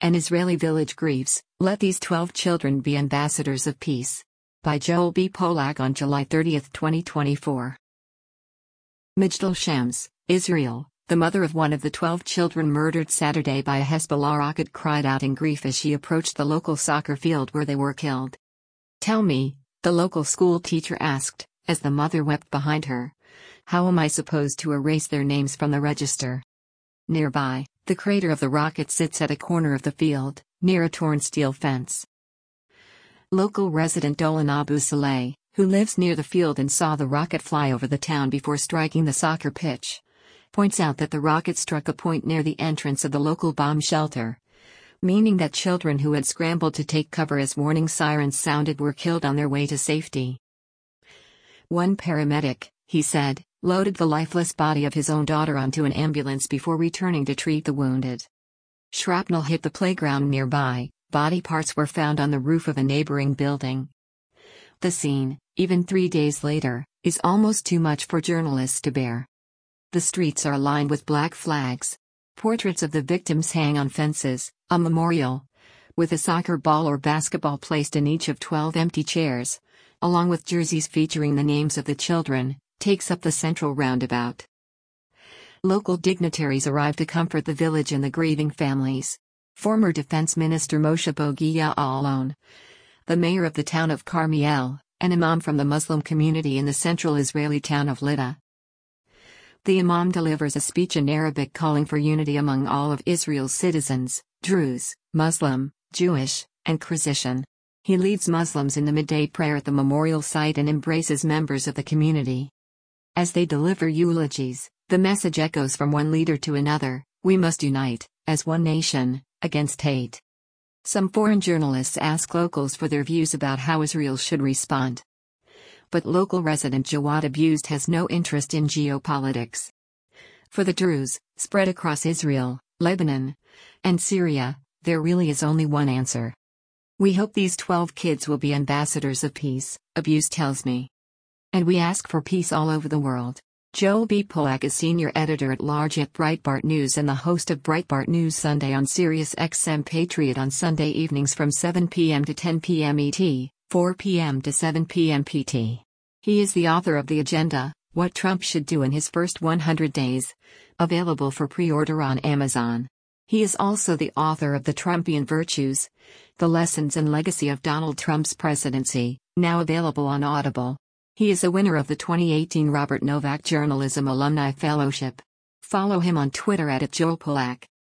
An Israeli village grieves, let these 12 children be ambassadors of peace. By Joel B. Polak on July 30, 2024. Majdal Shams, Israel, the mother of one of the 12 children murdered Saturday by a Hezbollah rocket, cried out in grief as she approached the local soccer field where they were killed. "Tell me," the local school teacher asked, as the mother wept behind her, "how am I supposed to erase their names from the register?" Nearby, the crater of the rocket sits at a corner of the field, near a torn steel fence. Local resident Dolan Abu Saleh, who lives near the field and saw the rocket fly over the town before striking the soccer pitch, points out that the rocket struck a point near the entrance of the local bomb shelter, meaning that children who had scrambled to take cover as warning sirens sounded were killed on their way to safety. One paramedic, he said, loaded the lifeless body of his own daughter onto an ambulance before returning to treat the wounded. Shrapnel hit the playground nearby, body parts were found on the roof of a neighboring building. The scene, even 3 days later, is almost too much for journalists to bear. The streets are lined with black flags. Portraits of the victims hang on fences, a memorial, with a soccer ball or basketball placed in each of 12 empty chairs, along with jerseys featuring the names of the children, takes up the central roundabout. Local dignitaries arrive to comfort the village and the grieving families. Former Defense Minister Moshe Bogi Ya'alon, the mayor of the town of Carmiel, an imam from the Muslim community in the central Israeli town of Lida. The imam delivers a speech in Arabic calling for unity among all of Israel's citizens, Druze, Muslim, Jewish, and Christian. He leads Muslims in the midday prayer at the memorial site and embraces members of the community. As they deliver eulogies, the message echoes from one leader to another: we must unite, as one nation, against hate. Some foreign journalists ask locals for their views about how Israel should respond. But local resident Jawad Abused has no interest in geopolitics. For the Druze, spread across Israel, Lebanon, and Syria, there really is only one answer. We hope these 12 kids will be ambassadors of peace, Abused tells me. And we ask for peace all over the world. Joel B. Polak is senior editor-at-large at Breitbart News and the host of Breitbart News Sunday on Sirius XM Patriot on Sunday evenings from 7 p.m. to 10 p.m. ET, 4 p.m. to 7 p.m. PT. He is the author of The Agenda, What Trump Should Do in His First 100 Days, available for pre-order on Amazon. He is also the author of The Trumpian Virtues, The Lessons and Legacy of Donald Trump's Presidency, now available on Audible. He is a winner of the 2018 Robert Novak Journalism Alumni Fellowship. Follow him on Twitter @JoelPolak.